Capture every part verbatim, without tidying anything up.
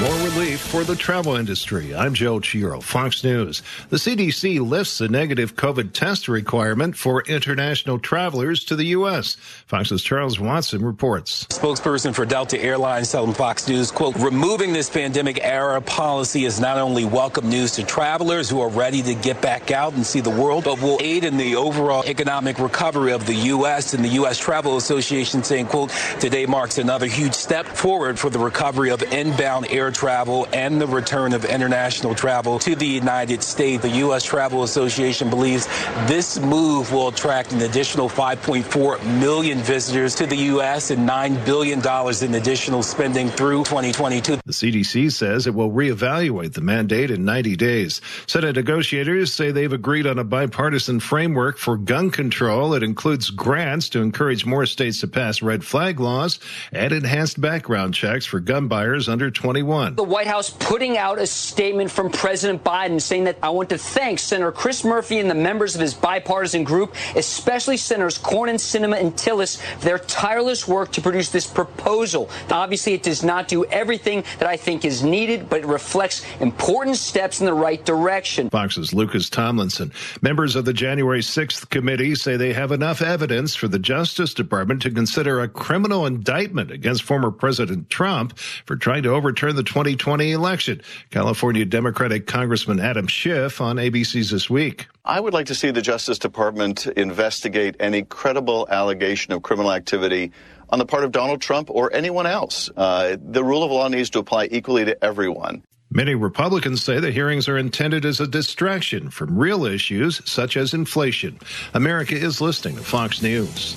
More relief for the travel industry. I'm Joe Chiro, Fox News. The C D C lifts the negative COVID test requirement for international travelers to the U S. Fox's Charles Watson reports. Spokesperson for Delta Airlines telling Fox News, quote, removing this pandemic era policy is not only welcome news to travelers who are ready to get back out and see the world, but will aid in the overall economic recovery of the U S. And the U S Travel Association saying, quote, today marks another huge step forward for the recovery of inbound air travel and the return of international travel to the United States. The U S Travel Association believes this move will attract an additional five point four million visitors to the U S and nine billion dollars in additional spending through twenty twenty-two. The C D C says it will reevaluate the mandate in ninety days. Senate negotiators say they've agreed on a bipartisan framework for gun control. It includes grants to encourage more states to pass red flag laws and enhanced background checks for gun buyers under twenty-one. The White House putting out a statement from President Biden saying that I want to thank Senator Chris Murphy and the members of his bipartisan group, especially Senators Cornyn, Sinema, and Tillis, for their tireless work to produce this proposal. Now, obviously, it does not do everything that I think is needed, but it reflects important steps in the right direction. Fox's Lucas Tomlinson. Members of the January sixth committee say they have enough evidence for the Justice Department to consider a criminal indictment against former President Trump for trying to overturn the twenty twenty election. California Democratic Congressman Adam Schiff on A B C's This Week. I would like to see the Justice Department investigate any credible allegation of criminal activity on the part of Donald Trump or anyone else. Uh, the rule of law needs to apply equally to everyone. Many Republicans say the hearings are intended as a distraction from real issues such as inflation. America is listening to Fox News.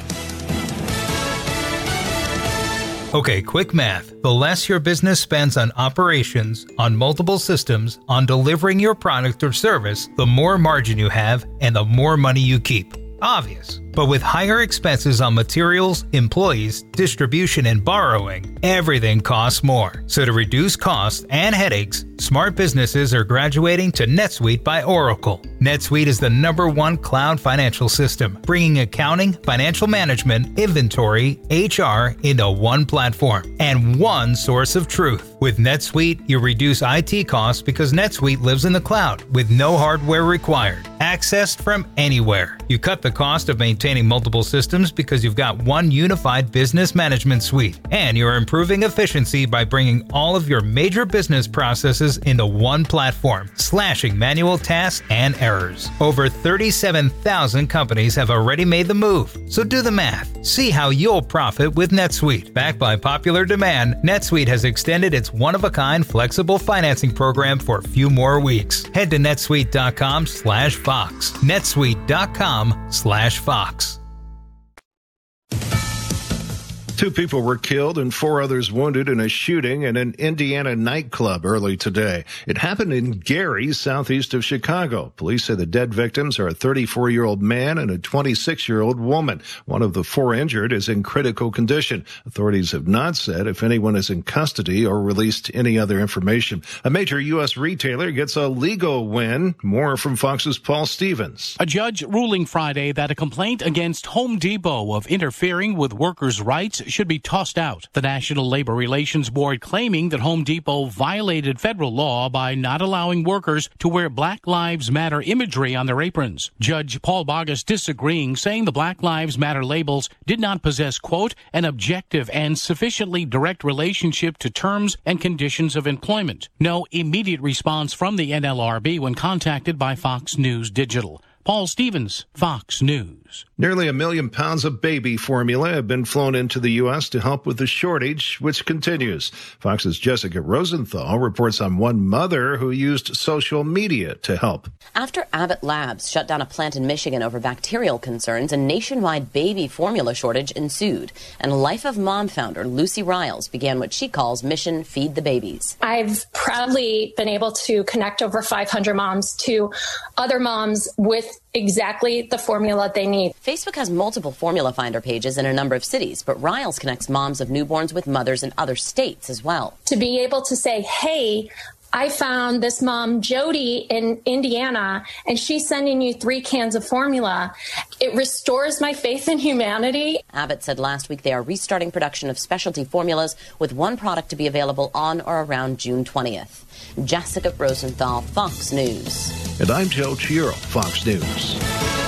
Okay, quick math. The less your business spends on operations, on multiple systems, on delivering your product or service, the more margin you have and the more money you keep. Obvious. But with higher expenses on materials, employees, distribution, and borrowing, everything costs more. So to reduce costs and headaches, smart businesses are graduating to NetSuite by Oracle. NetSuite is the number one cloud financial system, bringing accounting, financial management, inventory, H R into one platform and one source of truth. With NetSuite, you reduce I T costs because NetSuite lives in the cloud with no hardware required, accessed from anywhere. You cut the cost of maintaining multiple systems because you've got one unified business management suite, and you're improving efficiency by bringing all of your major business processes into one platform, slashing manual tasks and errors. Over thirty-seven thousand companies have already made the move, so do the math. See how you'll profit with NetSuite. Backed by popular demand, NetSuite has extended its one-of-a-kind flexible financing program for a few more weeks. Head to netsuite.com slash Fox. netsuite.com slash Fox. Two people were killed and four others wounded in a shooting in an Indiana nightclub early today. It happened in Gary, southeast of Chicago. Police say the dead victims are a thirty-four-year-old man and a twenty-six-year-old woman. One of the four injured is in critical condition. Authorities have not said if anyone is in custody or released any other information. A major U S retailer gets a legal win. More from Fox's Paul Stevens. A judge ruling Friday that a complaint against Home Depot of interfering with workers' rights should be tossed out. The National Labor Relations Board claiming that Home Depot violated federal law by not allowing workers to wear Black Lives Matter imagery on their aprons. Judge Paul Bogus disagreeing, saying the Black Lives Matter labels did not possess, quote, an objective and sufficiently direct relationship to terms and conditions of employment. No immediate response from the N L R B when contacted by Fox News Digital. Paul Stevens, Fox News. Nearly a million pounds of baby formula have been flown into the U S to help with the shortage, which continues. Fox's Jessica Rosenthal reports on one mother who used social media to help. After Abbott Labs shut down a plant in Michigan over bacterial concerns, a nationwide baby formula shortage ensued. And Life of Mom founder Lucy Riles began what she calls Mission Feed the Babies. I've proudly been able to connect over five hundred moms to other moms with exactly the formula they need. Facebook has multiple formula finder pages in a number of cities, but Riles connects moms of newborns with mothers in other states as well. To be able to say, hey, I found this mom, Jody, in Indiana, and she's sending you three cans of formula. It restores my faith in humanity. Abbott said last week they are restarting production of specialty formulas, with one product to be available on or around June twentieth. Jessica Rosenthal, Fox News. And I'm Joe Chiaro, Fox News.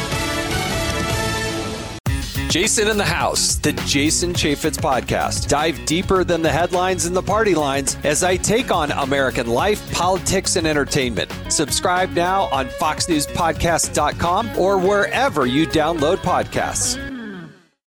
Jason in the House, the Jason Chaffetz podcast. Dive deeper than the headlines and the party lines as I take on American life, politics, and entertainment. Subscribe now on fox news podcast dot com or wherever you download podcasts.